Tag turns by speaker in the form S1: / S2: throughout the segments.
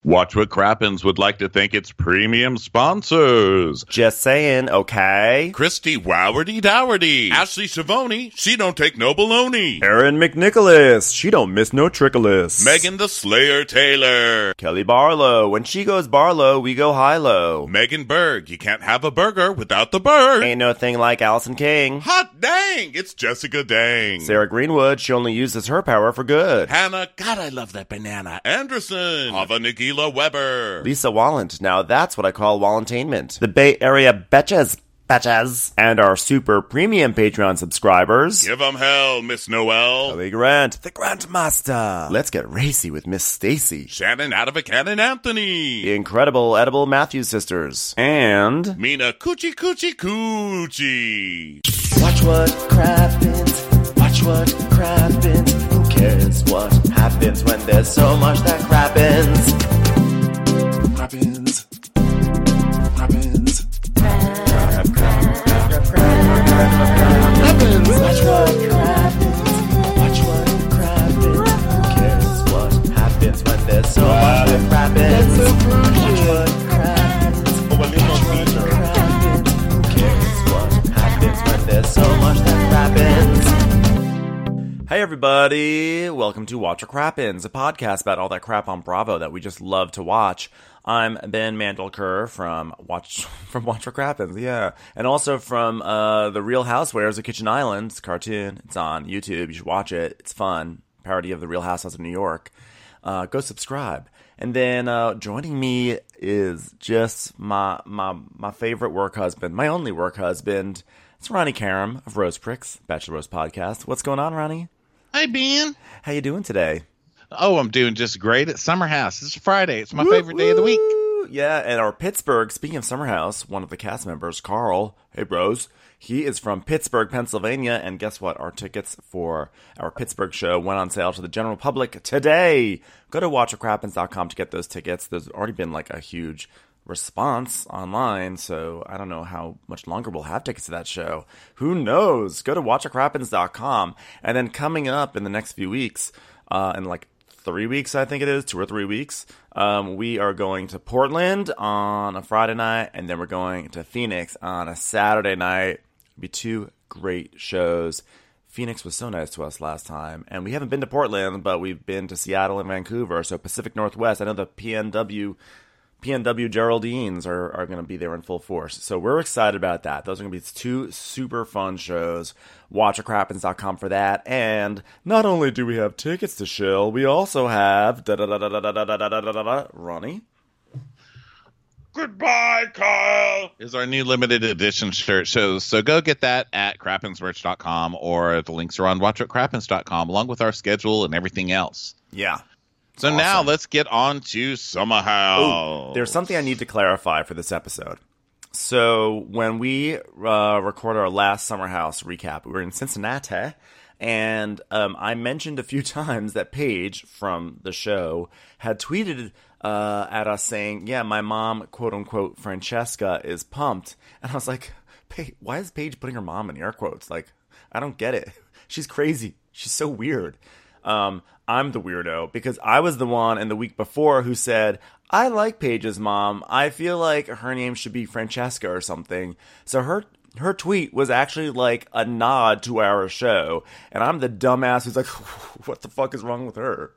S1: Watch What Crappens would like to thank its premium sponsors.
S2: Just saying, okay?
S1: Christy Wowardy Dowardy. Ashley Shavoni, she don't take no baloney.
S2: Erin McNicholas, she don't miss no trickolas.
S1: Megan the Slayer Taylor.
S2: Kelly Barlow, when she goes Barlow, we go high-low.
S1: Megan Berg, you can't have a burger without the bird.
S2: Ain't no thing like Allison King.
S1: Hot dang, it's Jessica Dang.
S2: Sarah Greenwood, she only uses her power for good.
S1: Hannah, God, I love that banana. Anderson. Hava Nagila Weber.
S2: Lisa Wallant, now that's what I call Wallantainment. The Bay Area Betches. And our super premium Patreon subscribers.
S1: Give 'em hell, Miss Noel.
S2: Kelly Grant, the Grantmaster. Let's get racy with Miss Stacy.
S1: Shannon out of a cannon Anthony.
S2: The incredible Edible Matthews sisters. And
S1: Mina Coochie Coochie Coochie.
S2: watch what crappens. Watch what crappens. Who cares what happens when there's so much that crappens?
S3: Crappens. Crappens.
S2: Watch what crappens. Watch what crappens. Who cares what happens when there's so much that crappens? Watch what crappens. Watch what crappens. Who cares what happens when there's so much that crappens? Hey everybody, welcome to Watch What Crappens, a podcast about all that crap on Bravo that we just love to watch. I'm Ben Mandelker from Watch What Crappens, yeah. And also from The Real Housewives of Kitchen Island cartoon. It's on YouTube. You should watch it. It's fun. Parody of The Real Housewives of New York. Go subscribe. And then joining me is just my favorite work husband, my only work husband. It's Ronnie Karam of Rose Pricks, Bachelor Rose Podcast. What's going on, Ronnie?
S4: Hi, Ben.
S2: How you doing today?
S4: Oh, I'm doing just great at Summer House. It's Friday. It's my favorite day of the week.
S2: Yeah, and our Pittsburgh, speaking of Summer House, one of the cast members, Carl, hey bros, he is from Pittsburgh, Pennsylvania, and guess what? Our tickets for our Pittsburgh show went on sale to the general public today. Go to watchwhatcrappens.com to get those tickets. There's already been like a huge response online, so I don't know how much longer we'll have tickets to that show. Who knows? Go to watchwhatcrappens.com, and then coming up in the next few weeks, in like 3 weeks, I think it is, 2 or 3 weeks, we are going to Portland on a Friday night, and then we're going to Phoenix on a Saturday night. It'll be 2 great shows. Phoenix was so nice to us last time, and we haven't been to Portland, but we've been to Seattle and Vancouver, so Pacific Northwest. I know the PNW Geraldines are going to be there in full force. So we're excited about that. Those are going to be 2 super fun shows. WatchWhatCrappens.com for that. And not only do we have tickets to shill, we also have Ronnie.
S1: Goodbye, Kyle. Is our new limited edition shirt shows. So go get that at crappensmerch.com, or the links are on watchwhatcrappens.com, along with our schedule and everything else.
S2: Yeah.
S1: So awesome. Now let's get on to Summer House.
S2: There's something I need to clarify for this episode. So when we recorded our last Summer House recap, we were in Cincinnati, and I mentioned a few times that Paige from the show had tweeted at us saying, yeah, my mom, quote-unquote, Francesca, is pumped. And I was like, why is Paige putting her mom in air quotes? Like, I don't get it. She's crazy. She's so weird. I'm the weirdo because I was the one in the week before who said, I like Paige's mom. I feel like her name should be Francesca or something. So her tweet was actually like a nod to our show. And I'm the dumbass who's like, what the fuck is wrong with her?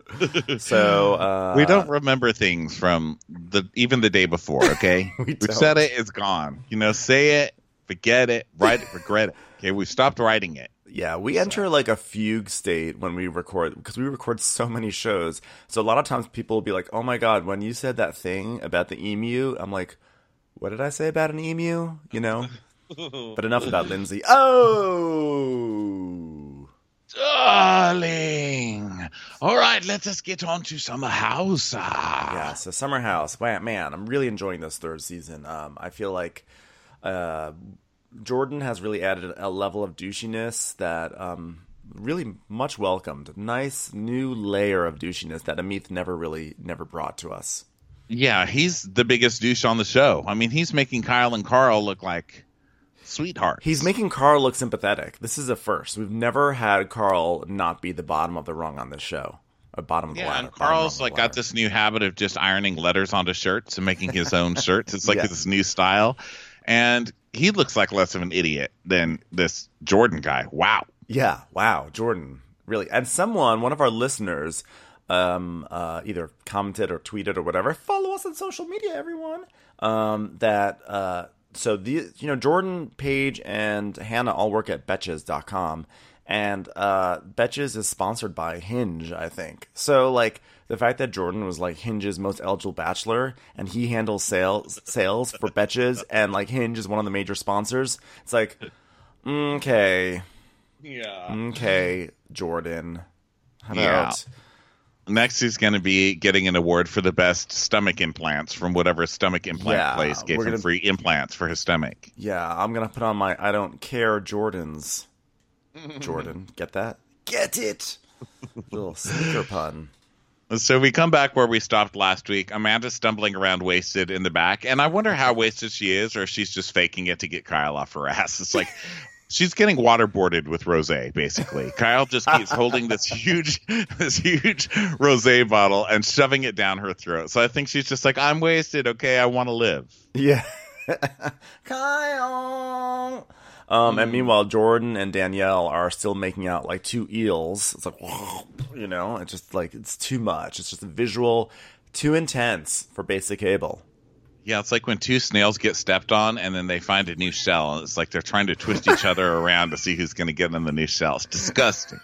S2: So
S4: we don't remember things from even the day before, okay?
S2: we
S4: said it, it's gone. Say it, forget it, write it, regret it. Okay, we stopped writing it.
S2: Yeah, we enter like a fugue state when we record, because we record so many shows. So a lot of times people will be like, oh my God, when you said that thing about the emu, I'm like, what did I say about an emu? But enough about Lindsay. Oh!
S4: Darling! All right, let us get on to Summer House.
S2: Yeah, so Summer House. Man, I'm really enjoying this 3rd season. I feel like Jordan has really added a level of douchiness that really much welcomed. Nice new layer of douchiness that Amit never brought to us.
S4: Yeah, he's the biggest douche on the show. I mean, he's making Kyle and Carl look like sweethearts.
S2: He's making Carl look sympathetic. This is a first. We've never had Carl not be the bottom of the rung on this show. bottom of the
S1: Yeah,
S2: ladder.
S1: and Carl's like got this new habit of just ironing letters onto shirts and making his own shirts. It's like
S2: Yeah.
S1: this new style. And he looks like less of an idiot than this Jordan guy. Wow.
S2: Yeah, wow, Jordan, really. And one of our listeners, either commented or tweeted or whatever. Follow us on social media, everyone. Jordan, Paige, and Hannah all work at Betches.com. And Betches is sponsored by Hinge, I think. So, like, the fact that Jordan was, like, Hinge's most eligible bachelor, and he handles sales for Betches, and, like, Hinge is one of the major sponsors, it's like, okay.
S1: Yeah.
S2: Okay, Jordan. How about...
S1: Yeah. Next, he's going to be getting an award for the best stomach implants from whatever stomach implant place gave him free implants for his stomach.
S2: Yeah, I'm going to put on my I don't care Jordans. Jordan, get that? Get it! Little sneaker pun.
S1: So we come back where we stopped last week. Amanda's stumbling around wasted in the back, and I wonder how wasted she is, or if she's just faking it to get Kyle off her ass. It's like she's getting waterboarded with rosé, basically. Kyle just keeps holding this huge rosé bottle and shoving it down her throat. So I think she's just like, I'm wasted. Okay, I want to live.
S2: Yeah. Kyle. And meanwhile, Jordan and Danielle are still making out like two eels. It's like, it's just like, it's too much. It's just a visual, too intense for basic cable.
S1: Yeah, it's like when two snails get stepped on and then they find a new shell. And it's like they're trying to twist each other around to see who's going to get in the new shell. It's disgusting.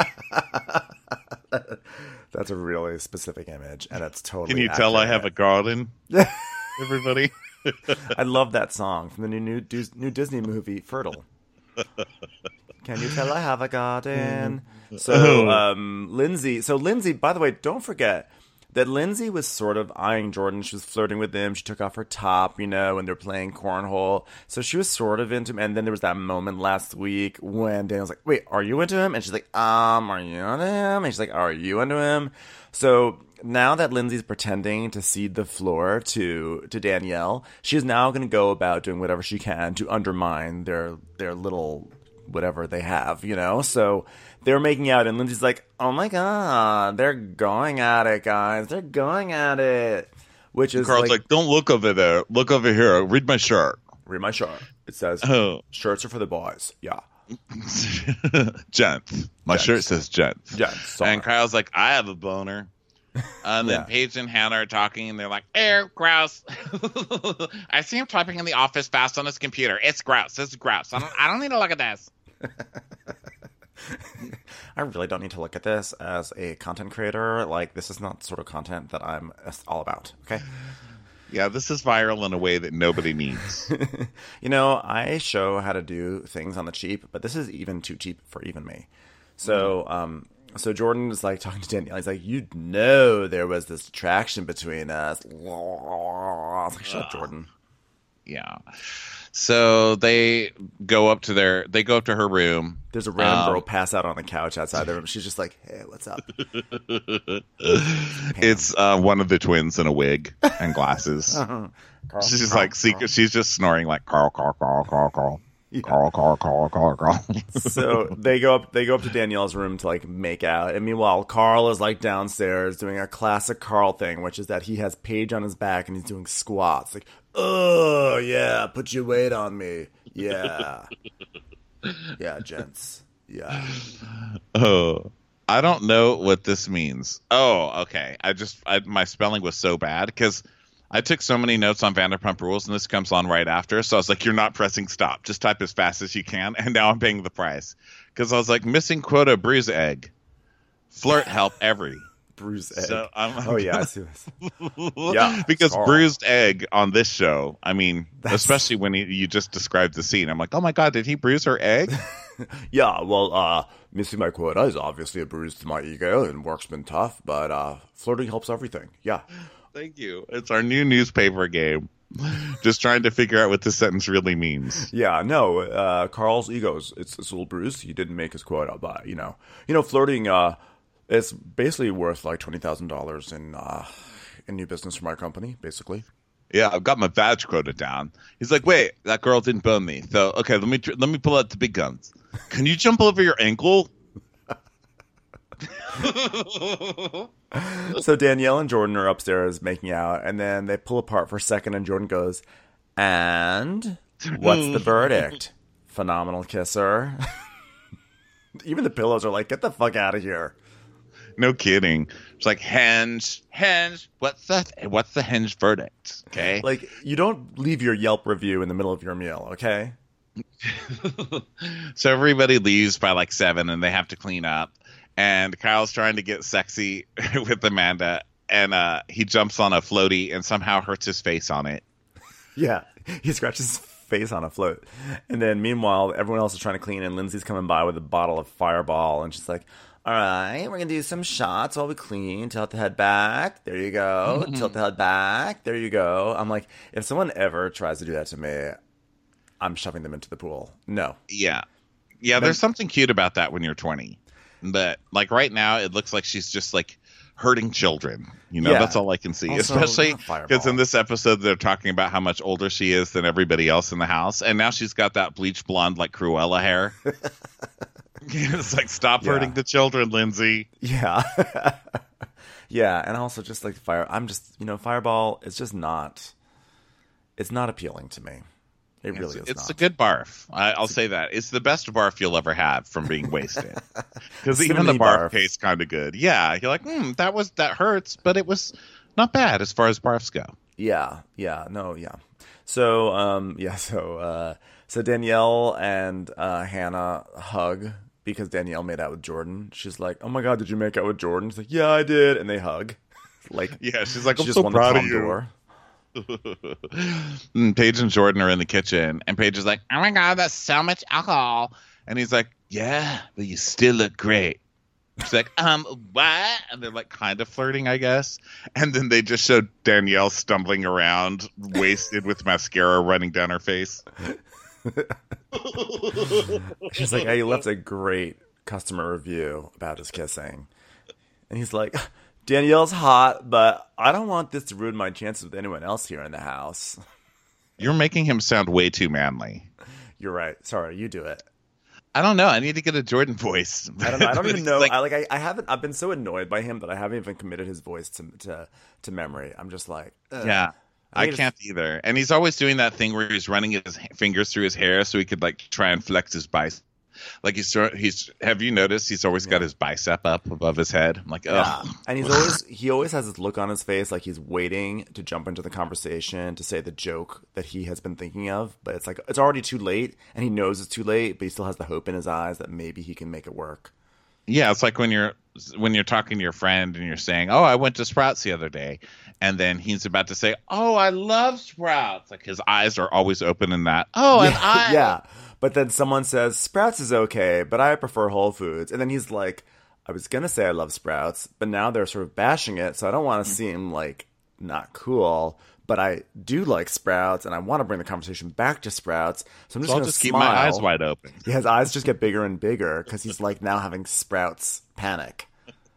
S2: That's a really specific image, and it's totally
S1: Can you tell I have a garden? Everybody?
S2: I love that song from the new Disney movie, Fertile. Can you tell I have a garden? So, Lindsay, by the way, don't forget that Lindsay was sort of eyeing Jordan. She was flirting with him. She took off her top, and they're playing cornhole. So she was sort of into him. And then there was that moment last week when Daniel's like, wait, are you into him? And she's like, are you into him? And she's like, are you into him? So now that Lindsay's pretending to cede the floor to Danielle, she's now going to go about doing whatever she can to undermine their little whatever they have, So they're making out, and Lindsay's like, oh my God, they're going at it, guys. They're going at it. Which is
S1: Carl's like, don't look over there. Look over here. Read my shirt.
S2: Read my shirt. It says, shirts are for the boys. Yeah.
S1: Gents. My shirt says gents.
S2: Gents. Sorry.
S1: And Kyle's like, I have a boner. And then Paige and Hannah are talking, and they're like, gross. I see him typing in the office fast on his computer. It's gross. It's gross. I don't need to look at this.
S2: I really don't need to look at this as a content creator. Like, this is not the sort of content that I'm all about, okay?
S1: Yeah, this is viral in a way that nobody needs.
S2: I show how to do things on the cheap, but this is even too cheap for even me. So, So Jordan is like talking to Danielle. He's like, there was this attraction between us. I was like, shut up, Jordan.
S1: Yeah. So they go up to her room.
S2: There's a random girl pass out on the couch outside their room. She's just like, hey, what's up?
S1: It's one of the twins in a wig and glasses. She's just snoring like Carl. Yeah. Carl.
S2: So they go up to Danielle's room to like make out, and meanwhile Carl is like downstairs doing a classic Carl thing, which is that he has Paige on his back and he's doing squats. Like, oh yeah, put your weight on me. Yeah. Yeah, gents. Yeah.
S1: Oh, I don't know what this means. Oh, okay. My spelling was so bad because I took so many notes on Vanderpump Rules, and this comes on right after. So I was like, you're not pressing stop. Just type as fast as you can. And now I'm paying the price. Because I was like, missing quota, bruise egg. Flirt help every.
S2: Bruised egg.
S1: So
S2: oh, yeah, I see this. Yeah.
S1: Because bruised egg on this show, I mean, especially when you just described the scene. I'm like, oh my God, did he bruise her egg?
S2: Yeah, well, missing my quota is obviously a bruise to my ego, and work's been tough. But flirting helps everything. Yeah.
S1: Thank you. It's our new newspaper game. Just trying to figure out what this sentence really means.
S2: Yeah, no. Carl's ego it's a little bruised. He didn't make his quota, but flirting. It's basically worth like $20,000 in new business for my company. Basically.
S1: Yeah, I've got my badge quota down. He's like, wait, that girl didn't bone me. So okay, let me pull out the big guns. Can you jump over your ankle?
S2: So Danielle and Jordan are upstairs making out, and then they pull apart for a second, and Jordan goes, "And what's the verdict? Phenomenal kisser." Even the pillows are like, "Get the fuck out of here."
S1: No kidding. It's like Henge. What's the Henge verdict? Okay.
S2: Like, you don't leave your Yelp review in the middle of your meal, okay?
S1: So everybody leaves by like 7 and they have to clean up. And Kyle's trying to get sexy with Amanda. And he jumps on a floaty and somehow hurts his face on it.
S2: Yeah, he scratches his face on a float. And then meanwhile, everyone else is trying to clean, and Lindsay's coming by with a bottle of Fireball. And she's like, "All right, we're going to do some shots while we clean. Tilt the head back. There you go. Tilt the head back. There you go." I'm like, if someone ever tries to do that to me, I'm shoving them into the pool. No.
S1: Yeah. Yeah, there's something cute about that when you're 20. But like right now, it looks like she's just like hurting children. You know,
S2: Yeah.
S1: That's all I can see.
S2: Also,
S1: Especially
S2: not Fireball.
S1: because in this episode, they're talking about how much older she is than everybody else in the house. And now she's got that bleach blonde, like Cruella hair. It's like, stop hurting the children, Lindsay.
S2: Yeah. Yeah, and also just like Fireball is just not, it's not appealing to me. It really is
S1: It's
S2: not.
S1: a good barf. I'll say that. It's the best barf you'll ever have from being wasted. Because even the
S2: Cinnamony
S1: barf
S2: barf.
S1: tastes kind of good. Yeah, you're like, that hurts, but it was not bad as far as barfs go.
S2: Yeah. So, so Danielle and Hannah hug because Danielle made out with Jordan. She's like, "Oh my God, did you make out with Jordan?" She's like, "Yeah, I did." And they hug. Like,
S1: Yeah, she's like,
S2: she
S1: I'm
S2: just
S1: so
S2: won the
S1: proud of
S2: Palme
S1: you.
S2: d'Or.
S1: Paige and Jordan are in the kitchen, and Paige is like, "Oh my God, that's so much alcohol." And he's like, "Yeah, but you still look great." She's like, what? And they're like kind of flirting, I guess. And then they just show Danielle stumbling around, wasted with mascara running down her face.
S2: She's like, "I left a great customer review about his kissing." And he's like, "Danielle's hot, but I don't want this to ruin my chances with anyone else here in the house."
S1: You're making him sound way too manly.
S2: You're right. Sorry, you do it.
S1: I don't know. I need to get a Jordan voice.
S2: I don't know. I don't even know.
S1: Like,
S2: I haven't. I've been so annoyed by him that I haven't even committed his voice to memory. I'm just like, ugh.
S1: yeah, I can't either. And he's always doing that thing where he's running his fingers through his hair so he could like try and flex his bicep. Like he's. Have you noticed he's always got his bicep up above his head? I'm like, oh.
S2: And he always has this look on his face like he's waiting to jump into the conversation to say the joke that he has been thinking of, but it's like it's already too late, and he knows it's too late, but he still has the hope in his eyes that maybe he can make it work.
S1: Yeah, it's like when you're talking to your friend and you're saying, "Oh, I went to Sprouts the other day," and then he's about to say, "Oh, I love Sprouts." Like his eyes are always open in that. Oh, and I
S2: Yeah. But then someone says, "Sprouts is okay, but I prefer Whole Foods." And then he's like, "I was going to say I love Sprouts, but now they're sort of bashing it, so I don't want to seem like not cool, but I do like Sprouts, and I want to bring the conversation back to Sprouts, so I'm just
S1: I'll
S2: going to
S1: just keep
S2: smile."
S1: my eyes wide open.
S2: Yeah, his eyes just get bigger and bigger because he's like now having Sprouts panic.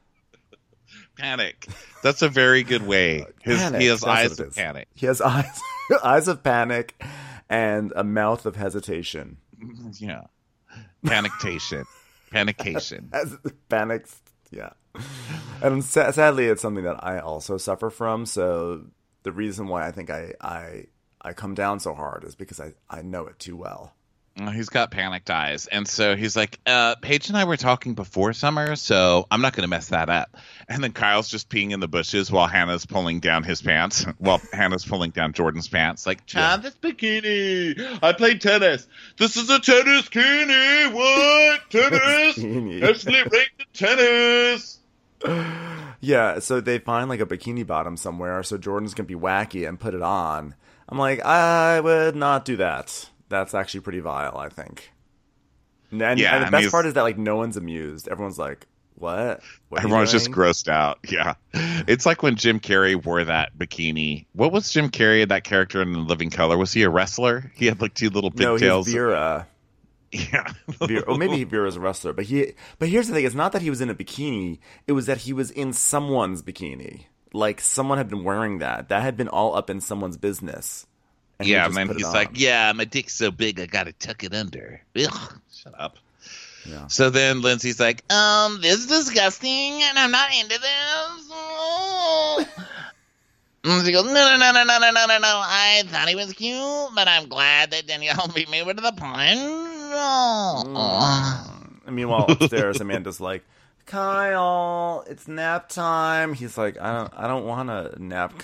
S1: Panic. That's a very good way.
S2: Panic,
S1: He has
S2: that's
S1: eyes
S2: what it
S1: of
S2: is.
S1: panic.
S2: He has eyes of panic and a mouth of hesitation.
S1: Yeah. Panictation. Panication.
S2: As panic, yeah. And sadly, it's something that I also suffer from. So the reason why I think I come down so hard is because I know it too well.
S1: He's got panicked eyes. And so he's like, Paige and I were talking before summer, so I'm not going to mess that up. And then Kyle's just peeing in the bushes while Hannah's pulling down his pants. Well, Hannah's pulling down Jordan's pants. Like, Chad, this bikini. I played tennis. This is a tennis bikini. What? Tennis?
S2: Bikini.
S1: Actually ranked tennis.
S2: Yeah, so they find like a bikini bottom somewhere, so Jordan's going to be wacky and put it on. I'm like, I would not do that. That's actually pretty vile, I think. And the best part is that like no one's amused. Everyone's like, "What?"
S1: Everyone's just grossed out. Yeah. It's like when Jim Carrey wore that bikini. What was Jim Carrey, that character in The Living Color? Was he a wrestler? He had like two little pigtails.
S2: No, he's Vera.
S1: Yeah.
S2: Or maybe Vera's a wrestler. But here's the thing. It's not that he was in a bikini. It was that he was in someone's bikini. Like someone had been wearing that. That had been all up in someone's business.
S1: And then he's like, "Yeah, my dick's so big, I gotta tuck it under." Ugh, shut up.
S2: Yeah.
S1: So then Lindsay's like, this is disgusting, and I'm not into this. And she goes, no. I thought he was cute, but I'm glad that Danielle beat me over to the punch.
S2: And meanwhile, upstairs, Amanda's like, Kyle, it's nap time. He's like, I don't want to nap.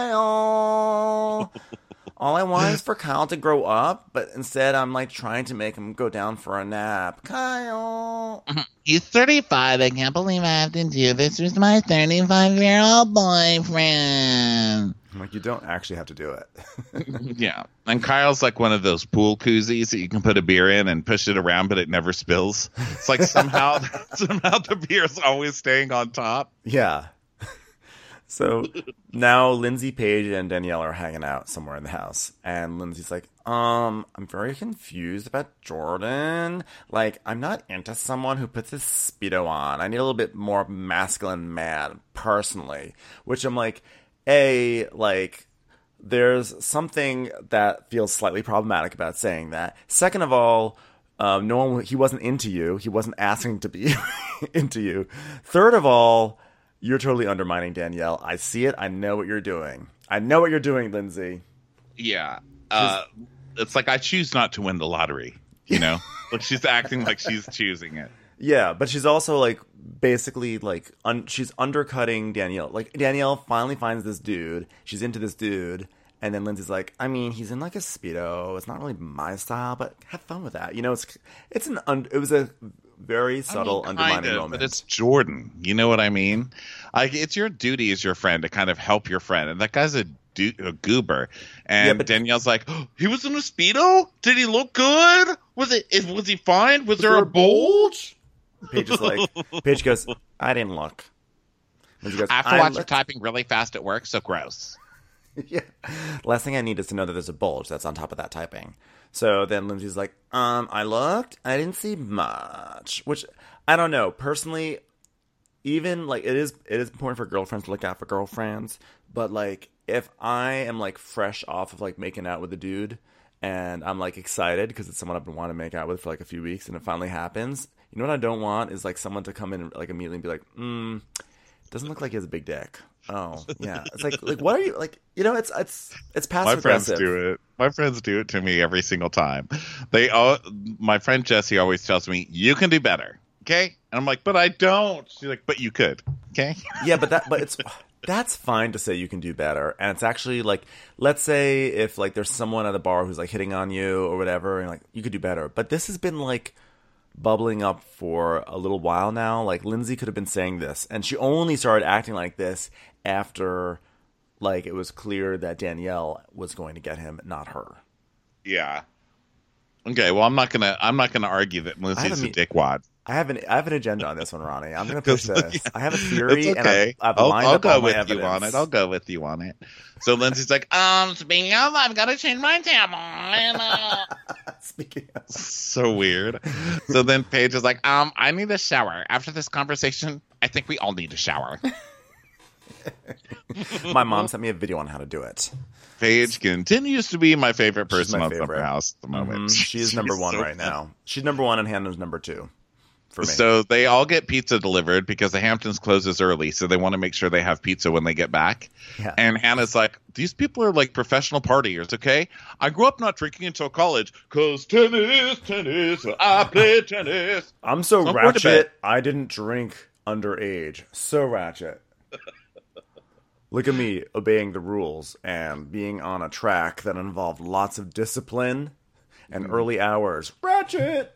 S2: Kyle, all I want is for Kyle to grow up, but instead I'm like trying to make him go down for a nap. Kyle.
S1: He's 35. I can't believe I have to do this with my 35-year-old boyfriend.
S2: I'm like, you don't actually have to do it.
S1: Yeah. And Kyle's like one of those pool koozies that you can put a beer in and push it around, but it never spills. It's like somehow the beer's always staying on top.
S2: Yeah. So now Lindsay, Paige, and Danielle are hanging out somewhere in the house. And Lindsay's like, I'm very confused about Jordan. Like, I'm not into someone who puts his Speedo on. I need a little bit more masculine man, personally. Which I'm like, like, there's something that feels slightly problematic about saying that. Second of all, he wasn't into you. He wasn't asking to be into you. Third of all, you're totally undermining Danielle. I see it. I know what you're doing. I know what you're doing, Lindsay.
S1: Yeah. It's like I choose not to win the lottery, you know? Like she's acting like she's choosing it.
S2: Yeah, but she's also like basically like she's undercutting Danielle. Like Danielle finally finds this dude. She's into this dude. And then Lindsay's like, I mean, he's in like a Speedo. It's not really my style, but have fun with that. You know, it was a very subtle undermining moment.
S1: But it's Jordan. You know what I mean? Like, it's your duty as your friend to kind of help your friend. And that guy's a goober. And yeah, Danielle's like, oh, he was in a Speedo? Did he look good? Was he fine? Was there a bulge?
S2: Paige goes, I didn't look. Lindsay goes,
S1: I have to watch you typing really fast at work, so gross.
S2: Yeah. Last thing I need is to know that there's a bulge that's on top of that typing. So then Lindsay's like, I looked, I didn't see much. Which, I don't know. Personally, even, like, it is important for girlfriends to look out for girlfriends. But, like, if I am, like, fresh off of, like, making out with a dude, and I'm, like, excited because it's someone I've been wanting to make out with for, like, a few weeks, and it finally happens, you know what I don't want is, like, someone to come in, like, immediately and be like, doesn't look like he has a big dick. Oh, yeah. It's like what are you, like, you know, it's passive aggressive.
S1: My friends do it to me every single time. My friend Jessie always tells me, you can do better. Okay. And I'm like, but I don't. She's like, but you could. Okay.
S2: Yeah. That's fine to say you can do better. And it's actually like, let's say if like there's someone at the bar who's like hitting on you or whatever, and like, you could do better. But this has been like bubbling up for a little while now. Like Lindsay could have been saying this, and she only started acting like this after like it was clear that Danielle was going to get him, not her.
S1: Yeah. Okay, well I'm not gonna argue that Lindsay's a dickwad.
S2: I have an agenda on this one, Ronnie. I'm gonna push this. I have a theory,
S1: okay.
S2: and I've lined up all my evidence.
S1: I'll go with you on it. So Lindsay's like, speaking of, I've got to change my tampon.
S2: Speaking of,
S1: so weird. So then Paige is like, I need a shower. After this conversation, I think we all need a shower.
S2: My mom sent me a video on how to do it.
S1: Paige continues to be my favorite person on Summer House at the moment.
S2: Mm-hmm. She's number one right now. She's number one, and Hannah's number two. For me.
S1: So they all get pizza delivered because the Hamptons closes early, so they want to make sure they have pizza when they get back.
S2: Yeah.
S1: And Hannah's like, these people are like professional partiers, okay? I grew up not drinking until college because tennis, I play tennis.
S2: I'm so ratchet, I didn't drink underage. So ratchet. Look at me obeying the rules and being on a track that involved lots of discipline and early hours. Ratchet!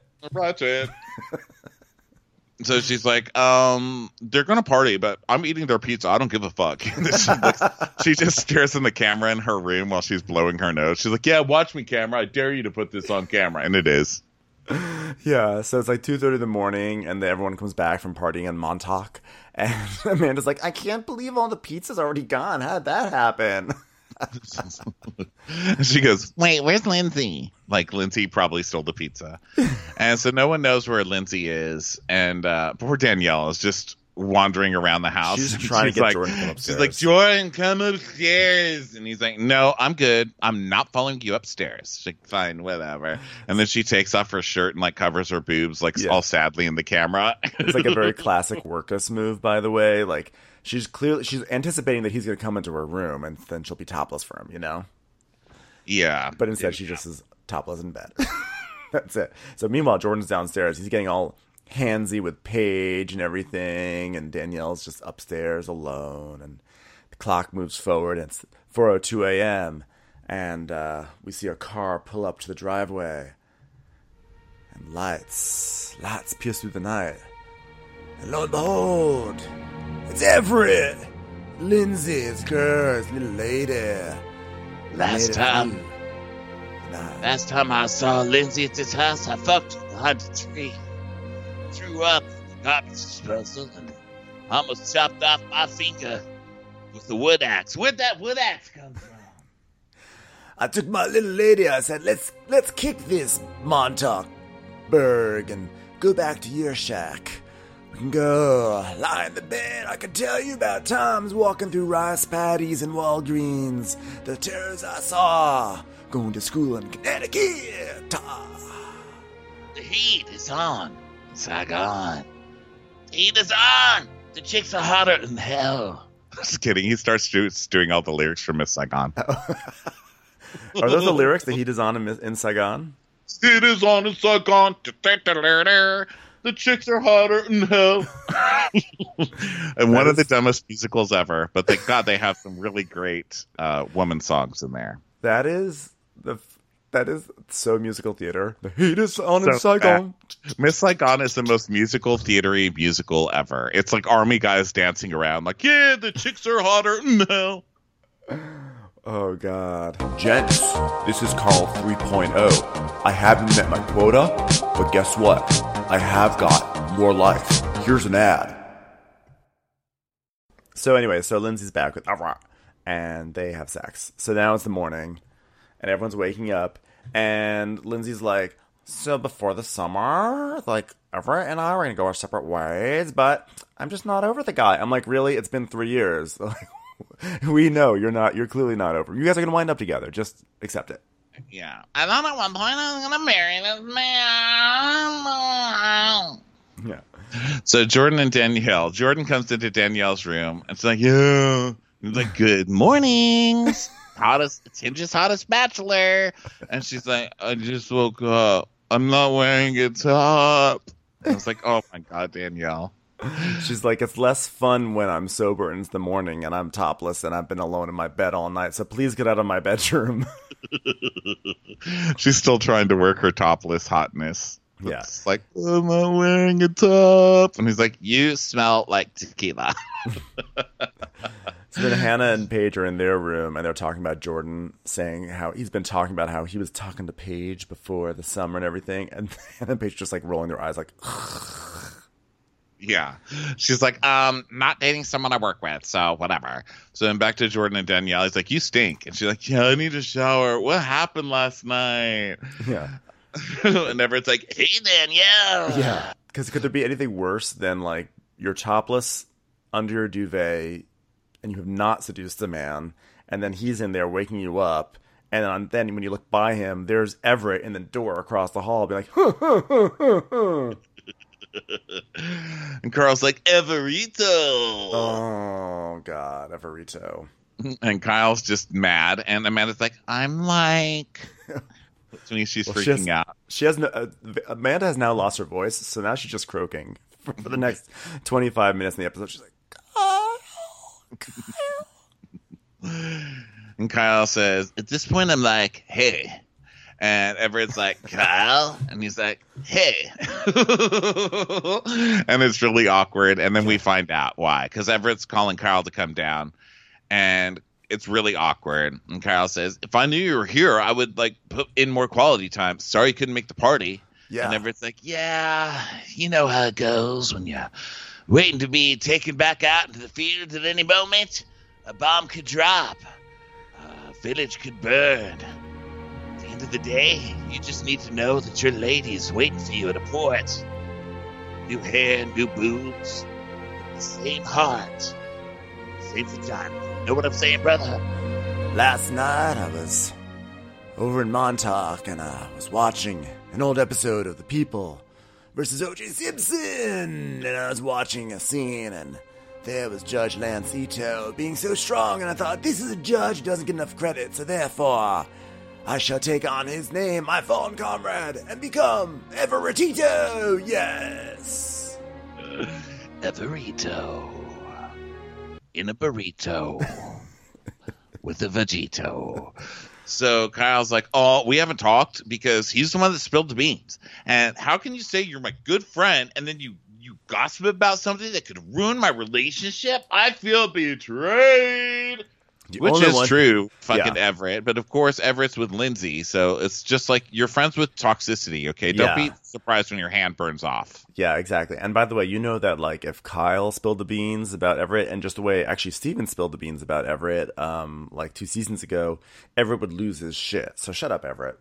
S1: So she's like, they're going to party, but I'm eating their pizza. I don't give a fuck. She just stares in the camera in her room while she's blowing her nose. She's like, yeah, watch me, camera. I dare you to put this on camera. And it is.
S2: Yeah, so it's like 2:30 in the morning, and everyone comes back from partying in Montauk. And Amanda's like, I can't believe all the pizza's already gone. How did that happen?
S1: She goes, wait, where's Lindsay? Like, Lindsay probably stole the pizza. And so no one knows where Lindsay is. And poor Danielle is just wandering around the house.
S2: She's trying to get Jordan to come upstairs.
S1: She's like, Jordan, come upstairs. And he's like, no, I'm good. I'm not following you upstairs. She's like, fine, whatever. And then she takes off her shirt and like covers her boobs, like all sadly in the camera.
S2: It's like a very classic Workus move, by the way. Like she's anticipating that he's going to come into her room and then she'll be topless for him, you know?
S1: Yeah.
S2: But instead she just is topless in bed. That's it. So meanwhile, Jordan's downstairs. He's getting all handsy with Paige and everything, and Danielle's just upstairs alone, and the clock moves forward, and it's 4:02 a.m., and we see a car pull up to the driveway, and lights pierce through the night, and lo and behold, it's Everett! Lindsay's girl's little lady.
S4: Last time I saw Lindsay at this house, I fucked her behind a tree. Threw up in the garbage disposal and almost chopped off my finger with the wood axe. Where'd that wood axe come from?
S2: I took my little lady, I said, let's kick this Montaukburg and go back to your shack. We can go lie in the bed. I can tell you about times walking through rice paddies and Walgreens, the terrors I saw going to school in Connecticut.
S4: The heat is on. Saigon. Heat is on. The chicks are hotter than hell.
S1: Just kidding. He starts doing all the lyrics from Miss Saigon.
S2: Are those the lyrics that he does on in Saigon?
S1: It is on in Saigon. The chicks are hotter than hell. And one of the dumbest musicals ever. But thank God they have some really great woman songs in there.
S2: That is so musical theater. The heat is on in Saigon.
S1: Miss Saigon is the most musical theatery musical ever. It's like army guys dancing around like, yeah, the chicks are hotter than hell.
S2: Oh, God. Gents, this is Carl 3.0. I haven't met my quota, but guess what? I have got more life. Here's an ad. So anyway, Lindsay's back with Avra, and they have sex. So now it's the morning, and everyone's waking up, and Lindsay's like, so before the summer, like, Everett and I are going to go our separate ways, but I'm just not over the guy. I'm like, really? It's been 3 years. We know you're clearly not over. You guys are going to wind up together. Just accept it.
S4: Yeah. I thought at one point I was going to marry this man.
S2: Yeah.
S1: So Jordan comes into Danielle's room and it's like, yeah. He's like, good mornings.
S4: Tinge's hottest bachelor.
S1: And she's like, I just woke up. I'm not wearing a top. I was like, oh my God, Danielle.
S2: She's like, it's less fun when I'm sober and it's the morning and I'm topless and I've been alone in my bed all night. So please get out of my bedroom.
S1: She's still trying to work her topless hotness.
S2: Yeah.
S1: It's like, I'm not wearing a top. And he's like,
S4: you smell like tequila.
S2: So then Hannah and Paige are in their room and they're talking about Jordan, saying how he's been talking about how he was talking to Paige before the summer and everything. And Hannah and Paige just like rolling their eyes like,
S1: yeah. She's like, not dating someone I work with, so whatever. So then back to Jordan and Danielle. He's like, you stink. And she's like, yeah, I need a shower. What happened last night?
S2: yeah.
S1: And Everett's like,
S4: Hey, Danielle.
S2: Yeah. Because could there be anything worse than like you're topless under your duvet and you have not seduced a man, and then he's in there waking you up, and then when you look by him, there's Everett in the door across the hall, be like,
S1: and Carl's like, Everito.
S2: Oh, God, Everito.
S1: And Kyle's just mad, and Amanda's like, I'm like... That's when she's freaking out.
S2: Amanda has now lost her voice, so now she's just croaking for the next 25 minutes in the episode. She's like, Kyle.
S1: And Kyle says, at this point, I'm like, hey. And Everett's like, Kyle? And he's like, hey. And it's really awkward. And then we find out why. Because Everett's calling Kyle to come down. And it's really awkward. And Kyle says, if I knew you were here, I would like put in more quality time. Sorry you couldn't make the party.
S2: Yeah.
S1: And Everett's like,
S4: yeah, you know how it goes when you're waiting to be taken back out into the fields at any moment. A bomb could drop. A village could burn. At the end of the day, you just need to know that your lady is waiting for you at a port. New hair, new boobs, same heart, same vagina. Know what I'm saying, brother?
S2: Last night I was over in Montauk and I was watching an old episode of The People versus O.J. Simpson, and I was watching a scene and there was Judge Lancito being so strong, and I thought, this is a judge who doesn't get enough credit, so therefore I shall take on his name, my fallen comrade, and become Everettito. Yes.
S4: Everito. In a burrito. With a vegito.
S1: So Kyle's like, oh, we haven't talked because he's the one that spilled the beans. And how can you say you're my good friend and then you gossip about something that could ruin my relationship? I feel betrayed. Which is true, fucking Everett. But of course, Everett's with Lindsay. So it's just like you're friends with toxicity, okay? Don't be surprised when your hand burns off.
S2: Yeah, exactly. And by the way, you know that like if Kyle spilled the beans about Everett, and just the way actually Steven spilled the beans about Everett like 2 seasons ago, Everett would lose his shit. So shut up, Everett.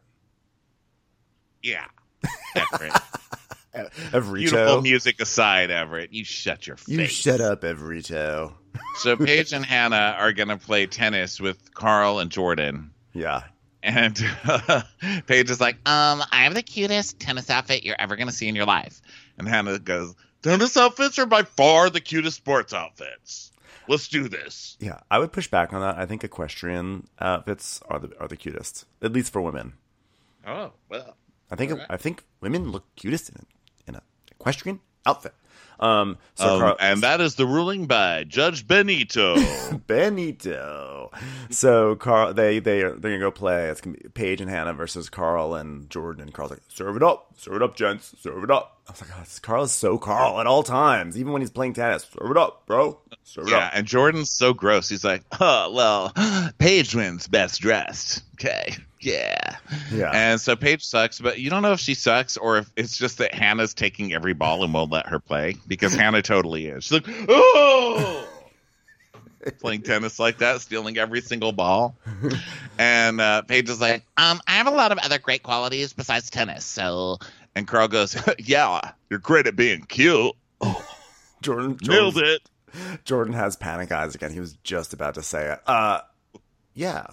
S1: Yeah. Everett.
S2: Everito.
S1: Beautiful music aside, Everett. You shut your face.
S2: You shut up, Everito.
S1: So Paige and Hannah are going to play tennis with Carl and Jordan.
S2: Yeah.
S1: And Paige is like, I have the cutest tennis outfit you're ever going to see in your life. And Hannah goes, tennis outfits are by far the cutest sports outfits. Let's do this.
S2: Yeah, I would push back on that. I think equestrian outfits are the cutest, at least for women.
S1: Oh, well.
S2: I think women look cutest in an equestrian outfit.
S1: And that is the ruling by Judge Benito.
S2: Benito. So Carl, they're gonna go play. It's gonna be Paige and Hannah versus Carl and Jordan. And Carl's like, serve it up, gents, serve it up. I was like, oh, Carl is so Carl at all times, even when he's playing tennis. Serve it up, bro. Serve it up.
S1: Yeah, and Jordan's so gross. He's like, oh well, Paige wins best dressed. Okay. Yeah. And so Paige sucks, but you don't know if she sucks or if it's just that Hannah's taking every ball and won't let her play, because Hannah totally is. She's like, oh, playing tennis like that, stealing every single ball. And Paige is like, I have a lot of other great qualities besides tennis. So, and Carl goes, yeah, you're great at being cute.
S2: Jordan
S1: nailed it.
S2: Jordan has panic eyes again. He was just about to say it. Yeah.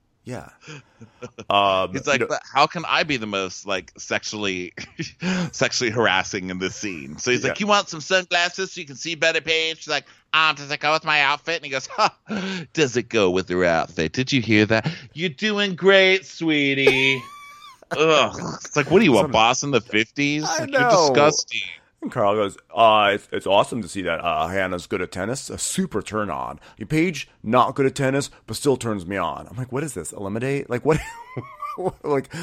S1: He's like, but how can I be the most like sexually harassing in this scene? So he's like, you want some sunglasses so you can see better, Paige? She's like, does it go with my outfit? And he goes, does it go with your outfit? Did you hear that? You're doing great, sweetie. Ugh. It's like, what are you, a boss in the 50s?
S2: I
S1: like,
S2: know.
S1: You're disgusting.
S2: And Carl goes, it's awesome to see that Hannah's good at tennis. A super turn on. Paige, not good at tennis, but still turns me on. I'm like, what is this? Eliminate? Like, what? Like,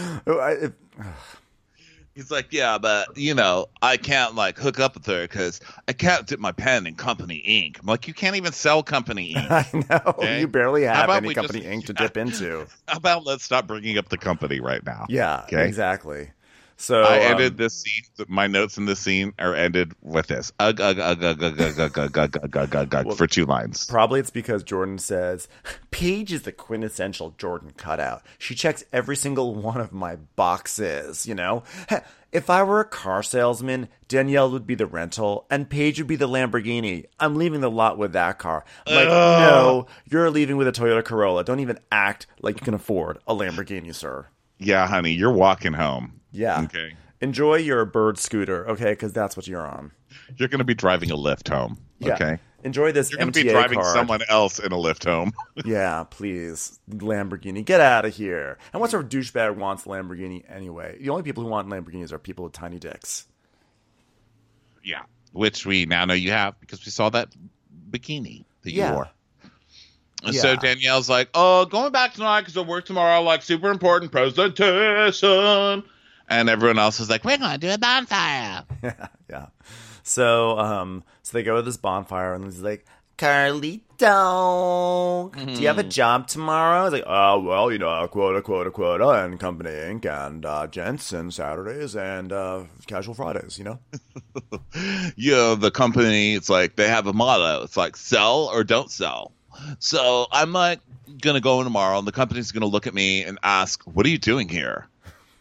S1: He's like, yeah, but, I can't, like, hook up with her because I can't dip my pen in company ink. I'm like, you can't even sell company ink.
S2: I know.
S1: Okay?
S2: You barely have any company ink to dip into.
S1: How about let's stop bringing up the company right now?
S2: Yeah,
S1: okay?
S2: Exactly. So
S1: I ended this scene. My notes in this scene are ended with this for 2 lines.
S2: Probably it's because Jordan says Paige is the quintessential Jordan cutout. She checks every single one of my boxes. If I were a car salesman, Danielle would be the rental and Paige would be the Lamborghini. I'm leaving the lot with that car. I'm like, no, you're leaving with a Toyota Corolla. Don't even act like you can afford a Lamborghini, sir.
S1: Yeah, honey, you're walking home.
S2: Yeah.
S1: Okay.
S2: Enjoy your bird scooter, okay? Because that's what you're on.
S1: You're going to be driving a lift home.
S2: Yeah.
S1: Okay.
S2: Enjoy this.
S1: You're going to be driving someone else in a lift home.
S2: Yeah, please. Lamborghini. Get out of here. And what sort of douchebag wants Lamborghini anyway? The only people who want Lamborghinis are people with tiny dicks.
S1: Yeah. Which we now know you have because we saw that bikini that you wore.
S2: Yeah.
S1: So Danielle's like, going back tonight because I work tomorrow, like super important presentation. And everyone else is like, we're going to do a bonfire.
S2: Yeah. So they go to this bonfire and he's like, Carlito, do you have a job tomorrow? He's like, well, quota, and Company Inc. and gents and Saturdays and casual Fridays,
S1: Yeah, the company, it's like they have a motto. It's like sell or don't sell. So I'm like going to go in tomorrow and the company's going to look at me and ask, what are you doing here?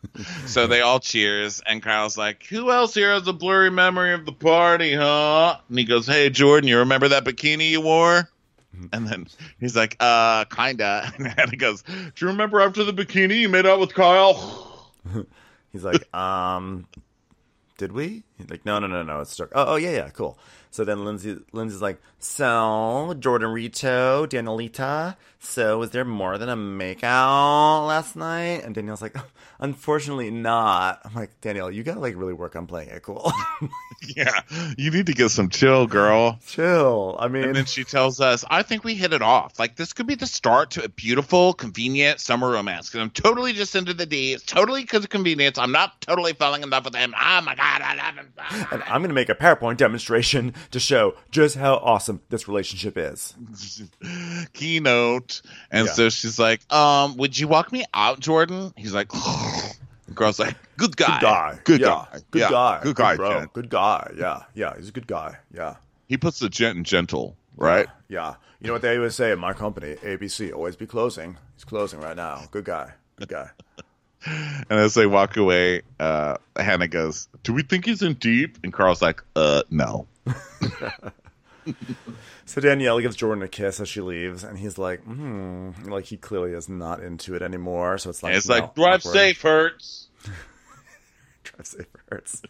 S1: So they all cheers, and Kyle's like, who else here has a blurry memory of the party, huh? And he goes, hey, Jordan, you remember that bikini you wore? And then he's like, kinda. And he goes, do you remember after the bikini you made out with Kyle?
S2: He's like, did we? He's like, no, it's dark. Oh, yeah, cool. So then Lindsay's like, so, Jordan Rito, Danielita, so was there more than a makeout last night? And Danielle's like, unfortunately not. I'm like, Danielle, you gotta like really work on playing it cool.
S1: Yeah, you need to get some chill, girl.
S2: Chill. I mean,
S1: and then she tells us, I think we hit it off. Like, this could be the start to a beautiful, convenient summer romance. Because I'm totally just into the D. It's totally because of convenience. I'm not totally falling in love with him. Oh, my God, I love him.
S2: And I'm going to make a PowerPoint demonstration to show just how awesome this relationship is.
S1: Keynote. And so she's like, would you walk me out, Jordan? He's like, the girl's like, good guy. Good guy.
S2: Bro.
S1: Jen.
S2: Good guy. Yeah. He's a good guy. Yeah.
S1: He puts the gent in gentle, right?
S2: Yeah. You know what they always say at my company, ABC, always be closing. He's closing right now. Good guy.
S1: And as they walk away, Hannah goes, do we think he's in deep? And Carl's like, no.
S2: So Danielle gives Jordan a kiss as she leaves, and he's like, like he clearly is not into it anymore. So it's like,
S1: and it's like, drive safe, Hurts.
S2: Drive safe, Hurts.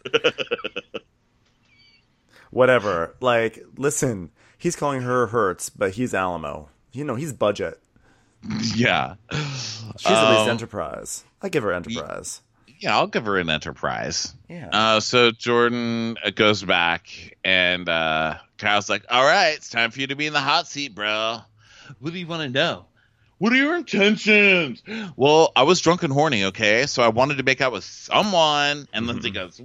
S2: Whatever. Like, listen, he's calling her Hurts, but he's Alamo. You know, he's budget.
S1: Yeah.
S2: She's at least Enterprise. I give her Enterprise.
S1: Yeah, I'll give her an Enterprise.
S2: Yeah.
S1: So Jordan goes back, and Kyle's like, all right, it's time for you to be in the hot seat, bro. What do you want to know? What are your intentions? Well, I was drunk and horny, okay? So I wanted to make out with someone. And Lindsay goes,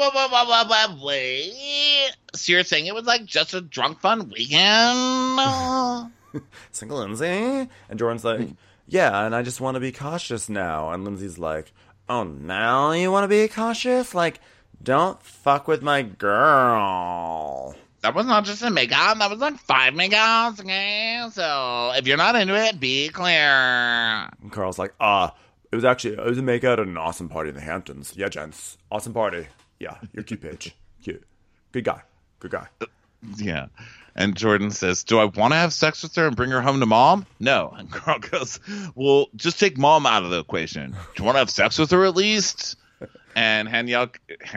S1: wait. So you're saying it was like just a drunk fun weekend?
S2: Single Lindsay? And Jordan's like, yeah, and I just want to be cautious now. And Lindsay's like, oh, now you want to be cautious? Like, don't fuck with my girl.
S1: That was not just a makeout. That was like 5 makeouts, okay? So if you're not into it, be clear.
S2: And Carl's like, it was a makeout at an awesome party in the Hamptons. Yeah, gents. Awesome party. Yeah, you're cute, Paige. Cute. Good guy.
S1: Yeah. And Jordan says, do I want to have sex with her and bring her home to mom? No. And Carl goes, well, just take mom out of the equation. Do you want to have sex with her at least? And Hannah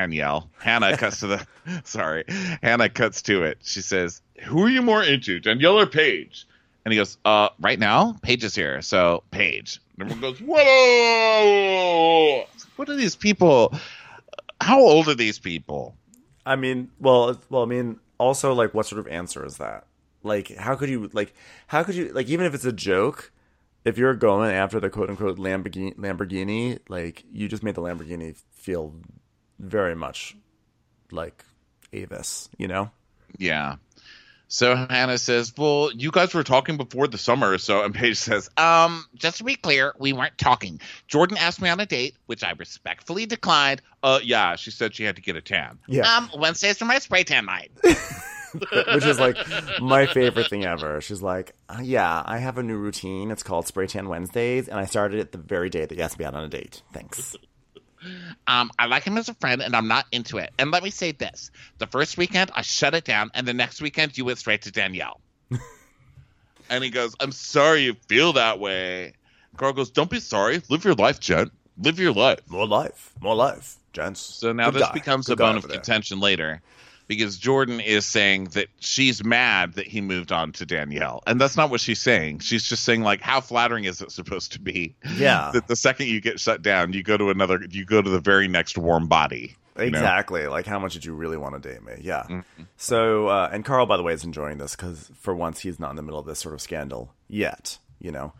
S1: cuts to Hannah cuts to it. She says, who are you more into, Danielle or Paige? And he goes, right now, Paige is here. So Paige. And everyone goes, whoa! What are these people? How old are these people?
S2: I mean, also, like, what sort of answer is that? Like, how could you, even if it's a joke, if you're going after the quote-unquote Lamborghini, like, you just made the Lamborghini feel very much like Avis, you know?
S1: Yeah. So Hannah says, well, you guys were talking before the summer, and Paige says, just to be clear, we weren't talking. Jordan asked me on a date, which I respectfully declined. Yeah, she said she had to get a tan.
S2: Yeah.
S1: Wednesdays for my spray tan night.
S2: Which is like my favorite thing ever. She's like, yeah, I have a new routine. It's called Spray Tan Wednesdays, and I started it the very day that you asked me out on a date. Thanks.
S1: I like him as a friend, and I'm not into it. And let me say this. The first weekend, I shut it down, and the next weekend, you went straight to Danielle. And he goes, I'm sorry you feel that way. Carl goes, don't be sorry. Live your life, Jen. Live your life.
S2: More life, gents.
S1: So now this becomes a bone of contention later. Because Jordan is saying that she's mad that he moved on to Danielle. And that's not what she's saying. She's just saying, like, how flattering is it supposed to be?
S2: Yeah.
S1: That the second you get shut down, you go to the very next warm body.
S2: Exactly. Like, how much did you really want to date me? Yeah. Mm-hmm. So, and Carl, by the way, is enjoying this because for once he's not in the middle of this sort of scandal yet, you know?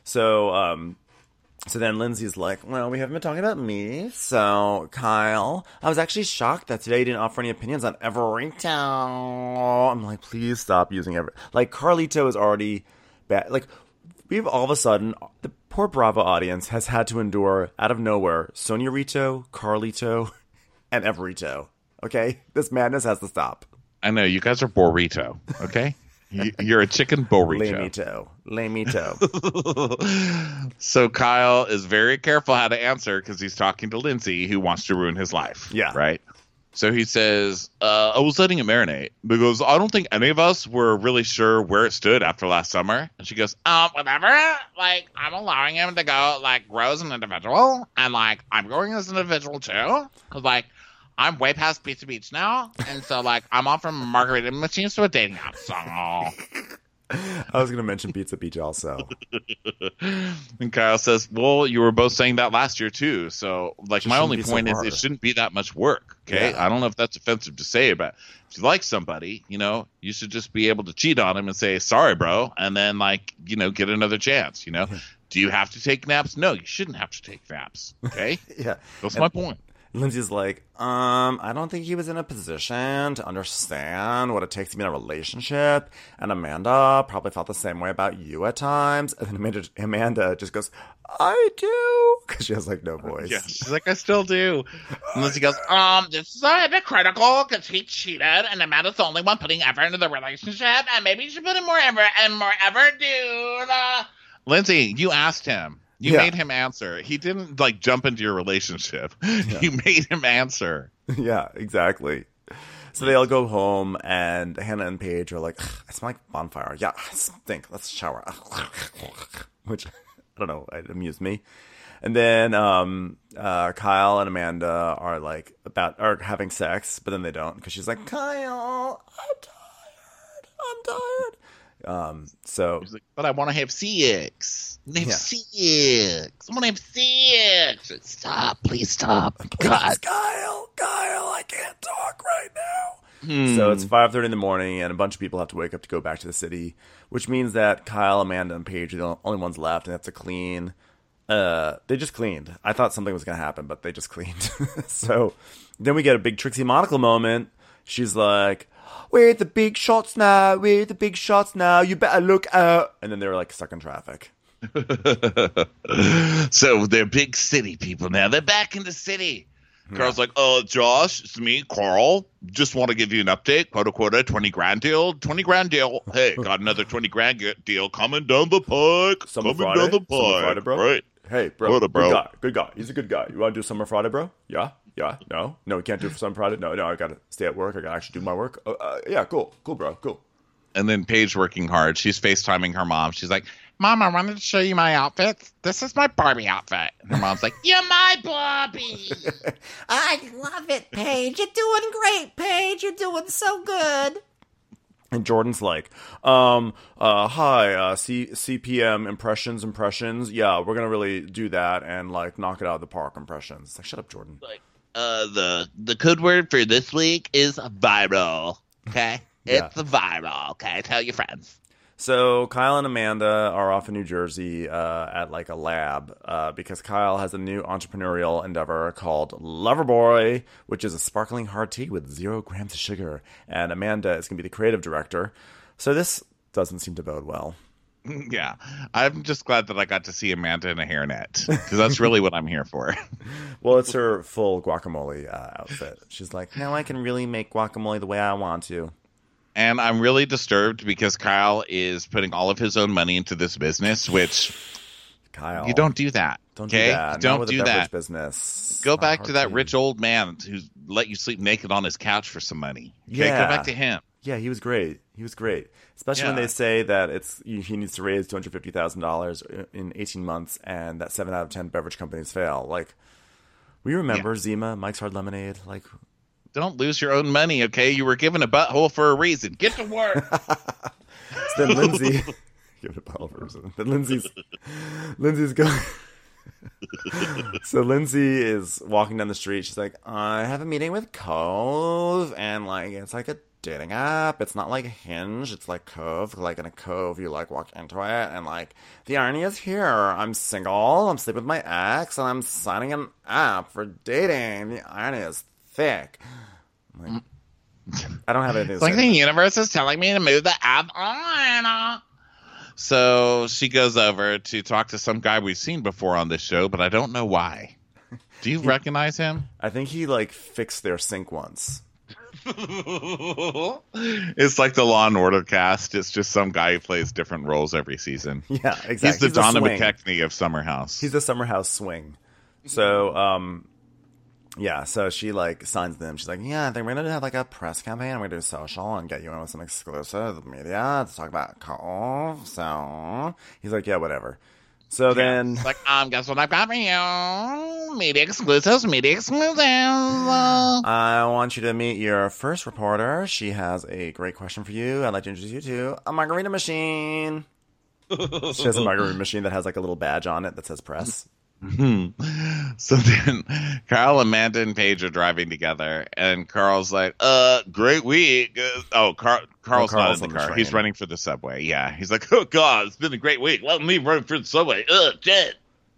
S2: So then Lindsay's like, well, we haven't been talking about me. So, Kyle, I was actually shocked that today you didn't offer any opinions on Everito. I'm like, please stop using Everito. Like, Carlito is already bad. Like, we've all of a sudden, the poor Bravo audience has had to endure, out of nowhere, Sonia Rito, Carlito, and Everito. Okay? This madness has to stop.
S1: I know. You guys are Borrito. Okay? You're a chicken burrito.
S2: Lamito.
S1: So Kyle is very careful how to answer because he's talking to Lindsay, who wants to ruin his life.
S2: Yeah.
S1: Right? So he says, I was letting it marinate because I don't think any of us were really sure where it stood after last summer. And she goes, whatever. Like, I'm allowing him to go, like, grow as an individual. And, like, I'm going as an individual, too. Because, like, I'm way past Pizza Beach now. And so, like, I'm off from margarita machines to a dating app. So...
S2: I was going to mention Pizza Beach also.
S1: And Kyle says, well, you were both saying that last year, too. So, like, my only point is
S2: hard.
S1: it shouldn't be that much work, okay?
S2: Yeah.
S1: I don't know if that's offensive to say, but if you like somebody, you know, you should just be able to cheat on him and say, sorry, bro, and then, like, you know, get another chance, you know? Do you have to take naps? No, you shouldn't have to take naps, okay?
S2: Yeah.
S1: That's my point.
S2: Lindsay's like, I don't think he was in a position to understand what it takes to be in a relationship. And Amanda probably felt the same way about you at times. And then Amanda just goes, I do. Because she has, like, no voice.
S1: Yeah, she's like, I still do. And Lindsay goes,
S4: This is hypocritical because he cheated and Amanda's the only one putting effort into the relationship and maybe you should put in more effort, dude.
S1: Lindsay, you asked him. You
S2: Yeah.
S1: made him answer. He didn't, like, jump into your relationship. You made him answer.
S2: Yeah, exactly. So they all go home, and Hannah and Paige are like, I smell like bonfire. Yeah, I stink. Let's shower. Which, I don't know, it amused me. And then Kyle and Amanda are having sex, but then they don't, because she's like, Kyle, I'm tired. So
S1: He's like, but I want to have sex. I want to have
S2: Yeah.
S1: sex. I want to have sex.
S4: Stop, please stop.
S2: God, Kyle, I can't talk right now. So it's 5:30 in the morning, and a bunch of people have to wake up to go back to the city, which means that Kyle, Amanda, and Paige are the only ones left, and they have to clean. They just cleaned. I thought something was going to happen, but they just cleaned. So then we get a big Trixie Monocle moment. She's like, we're the big shots now. We're the big shots now. You better look out. And then they were, like, stuck in traffic.
S1: So they're big city people now. They're back in the city. Carl's like, Josh, it's me, Carl. Just want to give you an update. Quote, 20 grand deal. 20 grand deal. Hey, got another 20 grand deal coming down the pike.
S2: Summer
S1: Coming
S2: Friday?
S1: down the pike.
S2: Summer Friday, bro?
S1: Right.
S2: Hey, bro.
S1: What up, bro?
S2: Good guy. He's a good guy. You want to do Summer Friday, bro? Yeah? No, we can't do it for Summer Friday. No, I got to stay at work. I got to actually do my work. Yeah, cool, bro, cool.
S1: And then Paige working hard. She's FaceTiming her mom. She's like, Mom, I wanted to show you my outfit. This is my Barbie outfit. And her mom's like, you're my Barbie.
S5: I love it, Paige. You're doing great, Paige. You're doing so good.
S2: And Jordan's like, hi, CPM impressions. Yeah, we're going to really do that and, like, knock it out of the park impressions. It's like, shut up, Jordan.
S4: The code word for this week is viral. Okay?
S2: Yeah.
S4: It's viral. Okay? Tell your friends.
S2: So Kyle and Amanda are off in New Jersey at, like, a lab because Kyle has a new entrepreneurial endeavor called Loverboy, which is a sparkling hard tea with 0 grams of sugar. And Amanda is going to be the creative director. So this doesn't seem to bode well.
S1: Yeah. I'm just glad that I got to see Amanda in a hairnet because that's really what I'm here for.
S2: Well, it's her full guacamole outfit. She's like, now I can really make guacamole the way I want to.
S1: And I'm really disturbed because Kyle is putting all of his own money into this business, which
S2: Kyle,
S1: you don't do that.
S2: Don't
S1: okay?
S2: do that.
S1: You don't
S2: Not with
S1: do
S2: a beverage
S1: that.
S2: business.
S1: Go
S2: Not
S1: back
S2: hard
S1: to that
S2: tea.
S1: rich old man who let you sleep naked on his couch for some money. Okay?
S2: Yeah.
S1: Go back to him.
S2: Yeah, he was great. Especially when
S1: Yeah.
S2: they say that he needs to raise $250,000 in 18 months, and that 7 out of 10 beverage companies fail. Like, we remember Zima, Mike's Hard Lemonade. Like,
S1: Don't lose your own money, okay? You were given a butthole for a reason. Get to work.
S2: so then Lindsay, give it a bottle for a reason. Then Lindsay's going. So Lindsay is walking down the street. She's like, I have a meeting with Cove, and, like, it's like a dating app. It's not like Hinge. It's like Cove. Like, in a Cove, you, like, walk into it, and, like, the irony is here. I'm single. I'm sleeping with my ex, and I'm signing an app for dating. The irony is thick. Like, I don't have anything to
S1: It's like
S2: say.
S1: the universe is telling me to move the app on. So she goes over to talk to some guy we've seen before on this show, but I don't know why. Do you recognize him?
S2: I think he, like, fixed their sink once.
S1: It's like the Law and Order cast. It's just some guy who plays different roles every season.
S2: Yeah, exactly.
S1: He's the Donna
S2: swing.
S1: McKechnie of Summer House.
S2: He's the Summer House swing. So, yeah, so she like signs them. She's like, yeah, I think we're gonna have like a press campaign. We're gonna do social and get you in with some exclusive media to talk about Cole. So he's like, yeah, whatever. So then,
S4: It's like, guess what I've got for you? Media exclusives.
S2: I want you to meet your first reporter. She has a great question for you. I'd like to introduce you to a margarita machine. She has a margarita machine that has like a little badge on it that says press.
S1: So then Carl, Amanda, and Paige are driving together, and Carl's like, great week. Carl's not
S2: Carl's
S1: in
S2: on
S1: the
S2: the
S1: car. He's
S2: train.
S1: running for the subway. Yeah. He's like, oh, God, it's been a great week. Let me run for the subway. Jet.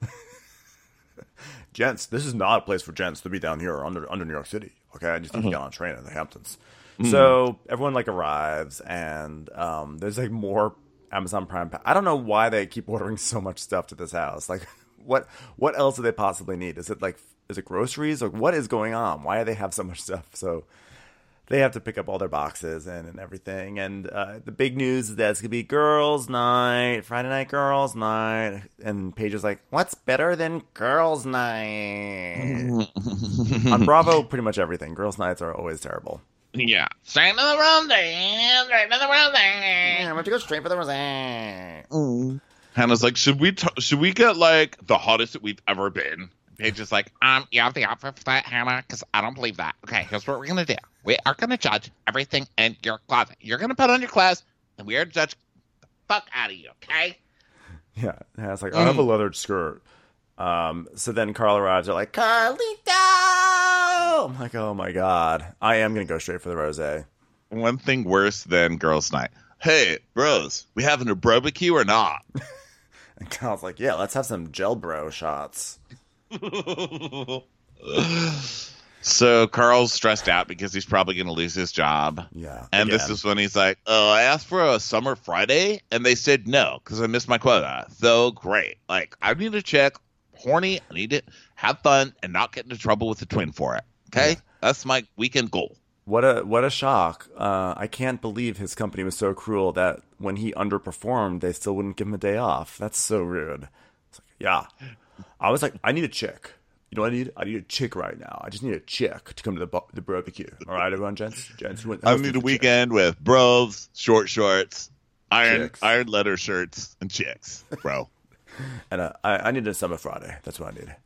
S2: Gents, this is not a place for gents to be down here under New York City. Okay, I just need to get on a train in the Hamptons. So everyone like arrives, and there's like more Amazon Prime. I don't know why they keep ordering so much stuff to this house. Like, what else do they possibly need? Is it groceries? Like, what is going on? Why do they have so much stuff? So they have to pick up all their boxes and everything. And the big news is that it's going to be girls' night, Friday night girls' night. And Paige is like, what's better than girls' night? On Bravo, pretty much everything. Girls' nights are always terrible.
S1: Yeah.
S4: Straight to the room, straight to the room.
S2: I'm going to go straight for the rosé.
S1: Hannah's like, should we get like the hottest that we've ever been?
S4: Paige is like, you have the outfit for that, Hannah? Because I don't believe that. Okay, here's what we're going to do. We are going to judge everything in your closet. You're going to put on your clothes, and we are to judge the fuck out of you, okay?
S2: Yeah, it's like, I have a leather skirt. So then Carl arrives. They're like, Carlito! I'm like, oh my God. I am going to go straight for the rosé.
S1: One thing worse than girls' night. Hey, bros, we having a barbecue or not?
S2: And Carl's like, yeah, let's have some gel bro shots.
S1: So Carl's stressed out because he's probably going to lose his job.
S2: Yeah.
S1: And this is when he's like, I asked for a summer Friday, and they said no because I missed my quota. So great. Like, I need to check. Horny. I need to have fun and not get into trouble with the twin for it. Okay?
S2: Yeah.
S1: That's my weekend goal.
S2: What a shock. I can't believe his company was so cruel that when he underperformed, they still wouldn't give him a day off. That's so rude. It's like, yeah. I was like, I need a chick. You know what I need? I need a chick right now. I just need a chick to come to the barbecue. All right, everyone, gents?
S1: I need a weekend with bros, short shorts, iron
S2: Chicks.
S1: letter shirts, and chicks, bro.
S2: And I need a summer Friday. That's what I need.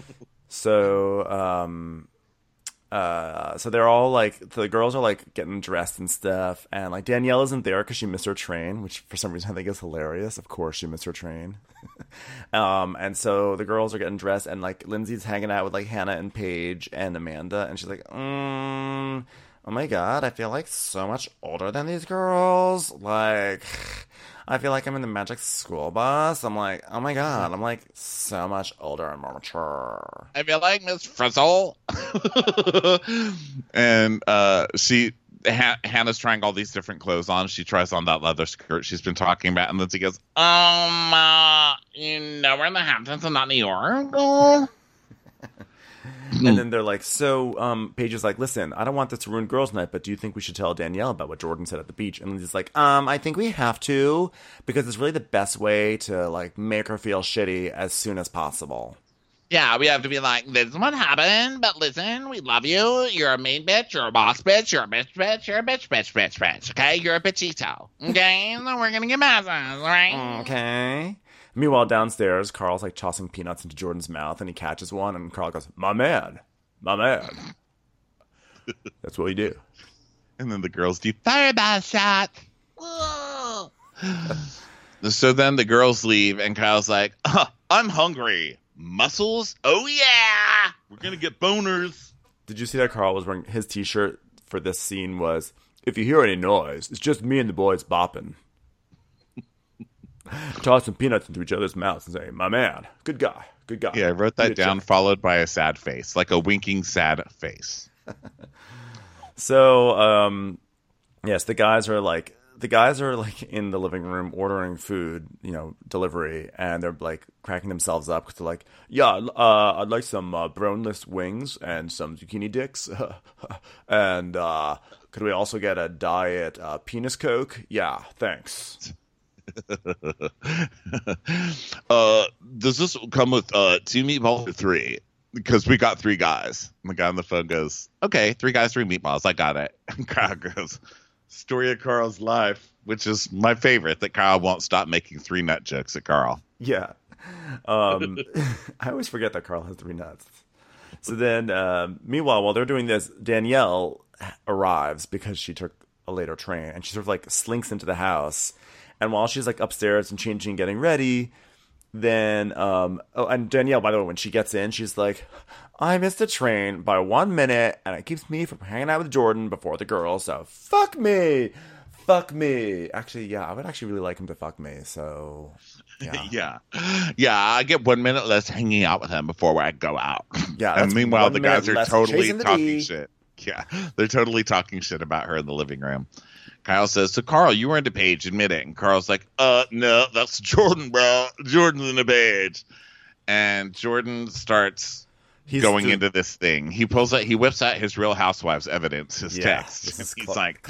S2: So, so they're all like, the girls are like getting dressed and stuff, and like Danielle isn't there because she missed her train, which for some reason I think is hilarious. Of course, she missed her train. And so the girls are getting dressed, and like Lindsay's hanging out with like Hannah and Paige and Amanda, and she's like, oh my God, I feel like so much older than these girls. Like, I feel like I'm in the Magic School Bus. I'm like, oh my God, I'm like so much older and more mature.
S4: I feel like Miss Frizzle.
S1: And Hannah's trying all these different clothes on. She tries on that leather skirt she's been talking about, and Lindsay goes,
S4: You know we're in the Hamptons and not New York?
S2: And then they're like, so Paige is like, listen, I don't want this to ruin girls' night, but do you think we should tell Danielle about what Jordan said at the beach? And Lindsay's like, I think we have to, because it's really the best way to like make her feel shitty as soon as possible.
S4: Yeah, we have to be like, this is what happened, but listen, we love you. You're a main bitch, you're a boss bitch, you're a bitch bitch, you're a bitch, okay? You're a bitchito, okay? So we're gonna get masses, right?
S2: Okay. Meanwhile, downstairs, Carl's like tossing peanuts into Jordan's mouth, and he catches one, and Carl goes, my man. That's what we do.
S1: and then the girls do.
S4: Fireball shot. Whoa.
S1: So then the girls leave, and Kyle's like, I'm hungry. Muscles? Oh, yeah. We're going to get boners.
S2: Did you see that Carl was wearing his t-shirt for this scene was, if you hear any noise, it's just me and the boys bopping. Tossing peanuts into each other's mouths and saying, my man, good guy.
S1: Yeah, I wrote that down, followed by a sad face, like a winking sad face.
S2: So, yes, the guys are like, the guys are like in the living room ordering food, delivery, and they're like cracking themselves up because they're like, yeah, I'd like some boneless wings and some zucchini dicks, and could we also get a diet penis Coke? Yeah, thanks.
S1: Does this come with 2 meatballs or 3? Because we got 3 guys. And the guy on the phone goes, okay, 3 guys, 3 meatballs. I got it. And Kyle goes, story of Carl's life, which is my favorite, that Kyle won't stop making 3 nut jokes at Carl.
S2: Yeah. I always forget that Carl has 3 nuts. So then, meanwhile, while they're doing this, Danielle arrives because she took a later train. And she sort of like slinks into the house. And while she's like upstairs and changing, getting ready, then, and Danielle, by the way, when she gets in, she's like, I missed the train by 1 minute, and it keeps me from hanging out with Jordan before the girls, so fuck me. Fuck me. Actually, yeah, I would actually really like him to fuck me, so, yeah.
S1: Yeah, I get 1 minute less hanging out with him before I go out.
S2: Yeah,
S1: and meanwhile, the guys are totally talking
S2: D.
S1: shit. Yeah, they're totally talking shit about her in the living room. Kyle says, so Carl, you were into Paige, admit it. And Carl's like, no, that's Jordan, bro. Jordan's into Paige. And Jordan starts going into this thing. He whips out his Real Housewives evidence, his text. He's like,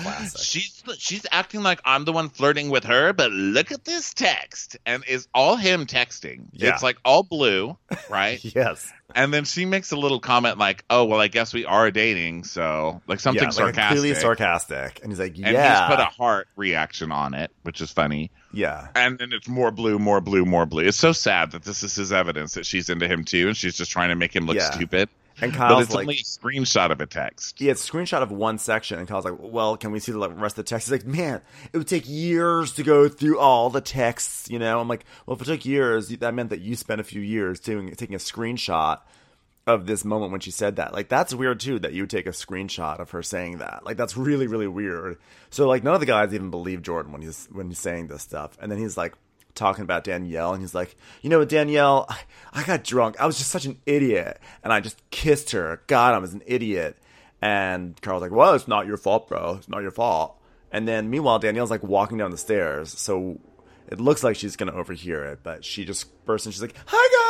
S1: she's acting like I'm the one flirting with her, but look at this text. And it's all him texting. Yeah. It's like all blue, right?
S2: Yes.
S1: And then she makes a little comment like, oh, well, I guess we are dating. So like something sarcastic.
S2: Clearly sarcastic. And he's like, yeah.
S1: And he's put a heart reaction on it, which is funny.
S2: Yeah.
S1: And then it's more blue, more blue, more blue. It's so sad that this is his evidence that she's into him too. And she's just trying to make him look stupid.
S2: And Kyle's
S1: but it's only a screenshot of a text.
S2: Yeah, it's a screenshot of one section. And Kyle's like, well, can we see the rest of the text? He's like, man, it would take years to go through all the texts, I'm like, well, if it took years, that meant that you spent a few years taking a screenshot of this moment when she said that. Like, that's weird too, that you would take a screenshot of her saying that. Like, that's really, really weird. So like, none of the guys even believe Jordan when he's saying this stuff. And then he's like talking about Danielle, and he's like, Danielle, I got drunk. I was just such an idiot, and I just kissed her. God, I was an idiot. And Carl's like, well, it's not your fault, bro. It's not your fault. And then meanwhile, Danielle's like walking down the stairs, so it looks like she's gonna overhear it, but she just bursts in. She's like,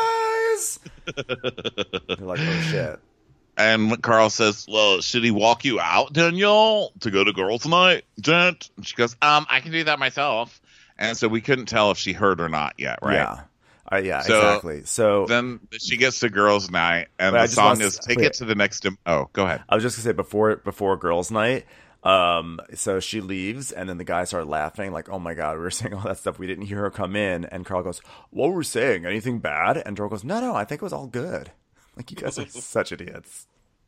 S2: hi guys. They're like, oh shit.
S1: And Carl says, well, should he walk you out, Danielle, to go to girls' night, gent? And she goes, I can do that myself. And so we couldn't tell if she heard or not yet, right?
S2: Yeah, exactly. So
S1: then she gets to girls' night, and the song is "Take It to the Next." Oh, go ahead.
S2: I was just gonna say before girls' night. So she leaves, and then the guys start laughing, like, "Oh my god, we were saying all that stuff. We didn't hear her come in." And Carl goes, "What were we saying? Anything bad?" And Joel goes, "No, I think it was all good." Like, you guys are such idiots.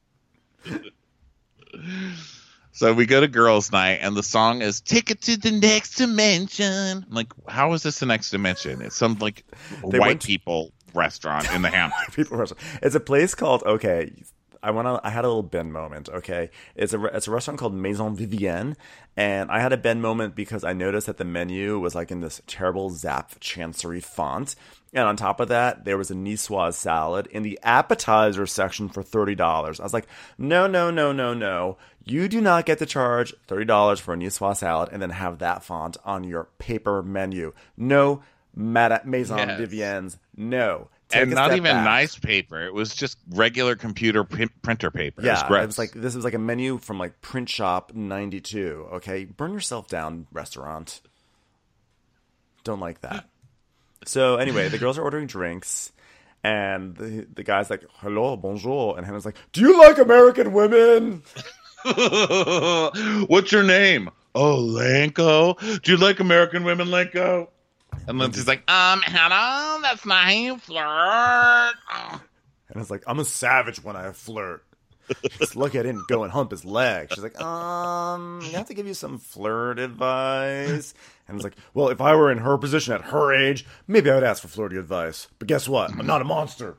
S1: So we go to girls' night, and the song is "Take It to the Next Dimension." I'm like, how is this the next dimension? It's some like people restaurant in the Hamptons.
S2: It's a place called I had a little Ben moment. Okay, it's a restaurant called Maison Vivienne, and I had a Ben moment because I noticed that the menu was like in this terrible Zap Chancery font, and on top of that, there was a Niçoise salad in the appetizer section for $30. I was like, no. You do not get to charge $30 for a Niçoise salad and then have that font on your paper menu. No, Maison Vivienne's, no.
S1: And not even nice paper. It was just regular computer printer paper.
S2: Yeah, it was like this was like a menu from like Print Shop 92. Okay, burn yourself down, restaurant. Don't like that. So anyway, the girls are ordering drinks, and the guy's like, "Hello, bonjour," and Hannah's like, "Do you like American women?"
S1: What's your name? Oh, Lanko. Do you like American women, Lanko? And Lindsay's like, Hannah, that's not how you flirt.
S2: And it's like, I'm a savage when I flirt. Just lucky I didn't go and hump his leg. She's like, I have to give you some flirt advice. And it's like, well, if I were in her position at her age, maybe I would ask for flirty advice. But guess what? I'm not a monster.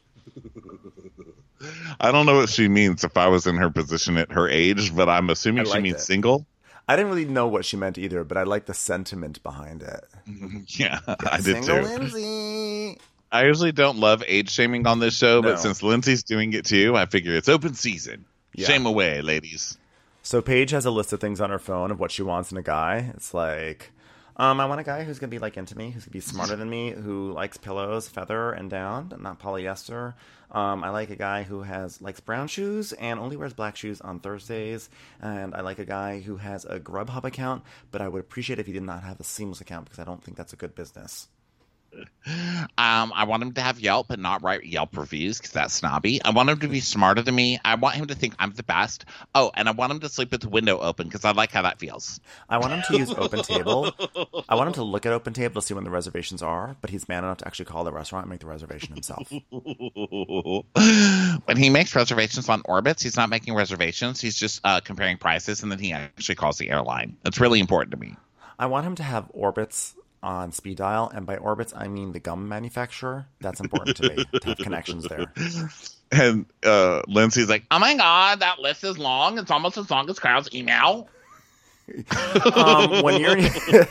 S1: I don't know what she means if I was in her position at her age, but I'm assuming she means single.
S2: I didn't really know what she meant either, but I like the sentiment behind it.
S1: Yeah, I did too.
S2: Lindsay.
S1: I usually don't love age shaming on this show, but since Lindsay's doing it too, I figure it's open season. Yeah. Shame away, ladies.
S2: So Paige has a list of things on her phone of what she wants in a guy. It's like, I want a guy who's going to be like into me, who's going to be smarter than me, who likes pillows, feather and down, not polyester. I like a guy who likes brown shoes and only wears black shoes on Thursdays. And I like a guy who has a Grubhub account, but I would appreciate if he did not have a Seamless account because I don't think that's a good business.
S1: I want him to have Yelp but not write Yelp reviews because that's snobby. I want him to be smarter than me. I want him to think I'm the best. Oh, and I want him to sleep with the window open because I like how that feels.
S2: I want him to use OpenTable. I want him to look at OpenTable to see when the reservations are, but he's man enough to actually call the restaurant and make the reservation himself.
S1: When he makes reservations on Orbitz, he's not making reservations. He's just comparing prices, and then he actually calls the airline. That's really important to me.
S2: I want him to have Orbitz on speed dial, and by Orbitz I mean the gum manufacturer. That's important to me, to have connections there.
S1: And Lindsay's like, oh my god, that list is long. It's almost as long as Kyle's email.
S2: When you're in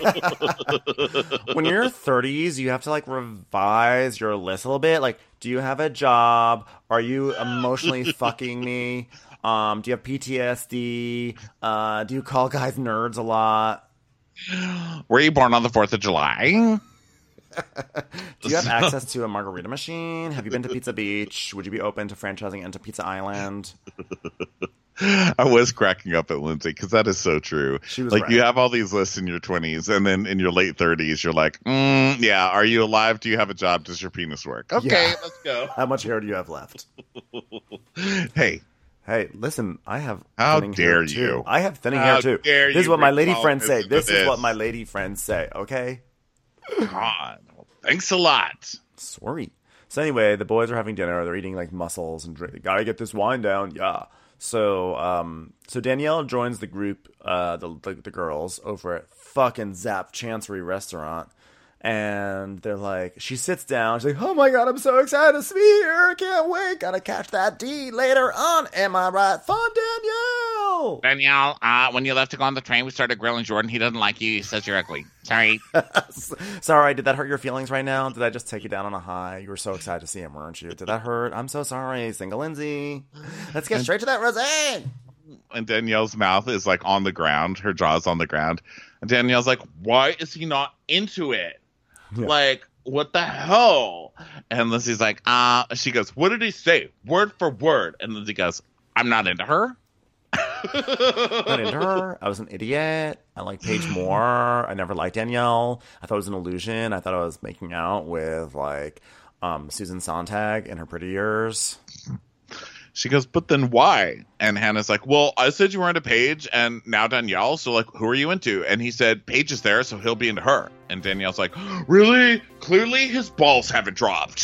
S2: your 30s, you have to like revise your list a little bit. Like, do you have a job? Are you emotionally fucking me? Do you have PTSD? Do you call guys nerds a lot?
S1: Were you born on the 4th of July?
S2: Do you have access to a margarita machine? Have you been to Pizza Beach? Would you be open to franchising into Pizza Island?
S1: I was cracking up at Lindsay because that is so true.
S2: She was
S1: like,
S2: right.
S1: You have all these lists in your 20s, and then in your late 30s, you're like, yeah, are you alive? Do you have a job? Does your penis work? Okay,
S2: Yeah.
S1: let's go.
S2: How much hair do you have left?
S1: Hey,
S2: listen, I have
S1: how
S2: thinning
S1: dare
S2: hair
S1: you?
S2: too. I have thinning
S1: How
S2: hair too.
S1: dare
S2: This is
S1: you
S2: what my lady
S1: recall
S2: friends say.
S1: this
S2: This is what my lady friends say, okay?
S1: God, well, thanks a lot.
S2: Sorry. So anyway, the boys are having dinner. They're eating like mussels and gotta get this wine down. Yeah. So Danielle joins the group, the girls over at fucking Zap Chancery Restaurant, and they're like, she sits down. She's like, oh my god, I'm so excited to be here. I can't wait. Gotta catch that D later on. Am I right, fun Danielle?
S1: Danielle, when you left to go on the train, we started grilling Jordan. He doesn't like you. He says you're ugly. Sorry.
S2: Sorry, did that hurt your feelings right now? Did I just take you down on a high? You were so excited to see him, weren't you? Did that hurt? I'm so sorry. Single Lindsay. Let's get straight to that rosé.
S1: And Danielle's mouth is like on the ground. Her jaw's on the ground. And Danielle's like, why is he not into it?
S2: Yeah.
S1: Like, what the hell? And Lindsay's like, she goes, what did he say? Word for word. And Lindsay goes, I'm not into her.
S2: Not into her. I was an idiot. I like Paige more. I never liked Danielle. I thought it was an illusion. I thought I was making out with like Susan Sontag in her pretty years.
S1: She goes, but then why? And Hannah's like, well, I said you were into Paige and now Danielle, so like, who are you into? And he said, Paige is there, so he'll be into her. And Danielle's like, really? Clearly his balls haven't dropped.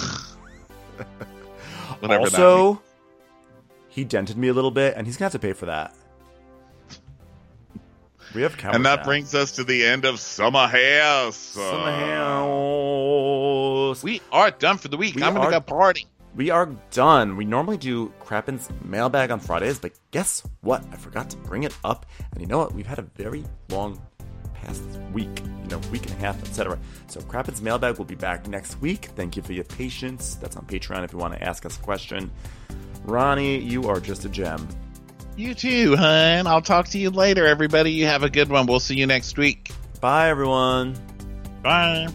S1: Whatever
S2: also,
S1: that means.
S2: he dented me a little bit, and he's gonna have to pay for that. We have cameras
S1: And that
S2: now.
S1: brings us to the end of Summer House.
S2: Summer House.
S1: We are done for the week.
S2: We
S1: I'm going to
S2: are-
S1: go party.
S2: We are done. We normally do Krappin's mailbag on Fridays, but guess what? I forgot to bring it up. And you know what? We've had a very long past week, week and a half, etc. So Krappin's mailbag will be back next week. Thank you for your patience. That's on Patreon if you want to ask us a question. Ronnie, you are just a gem.
S1: You too, hon. I'll talk to you later, everybody. You have a good one. We'll see you next week.
S2: Bye, everyone.
S1: Bye.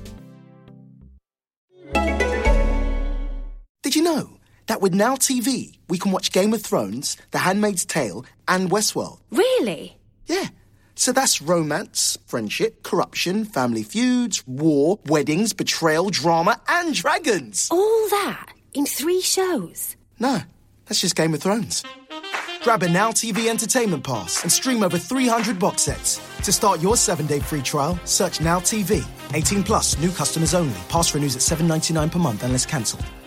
S3: Did you know that with Now TV, we can watch Game of Thrones, The Handmaid's Tale, and Westworld?
S6: Really?
S3: Yeah. So that's romance, friendship, corruption, family feuds, war, weddings, betrayal, drama, and dragons.
S6: All that in 3 shows?
S3: No, that's just Game of Thrones. Grab a Now TV entertainment pass and stream over 300 box sets. To start your 7-day free trial, search Now TV. 18 plus, new customers only. Pass renews at $7.99 per month unless cancelled.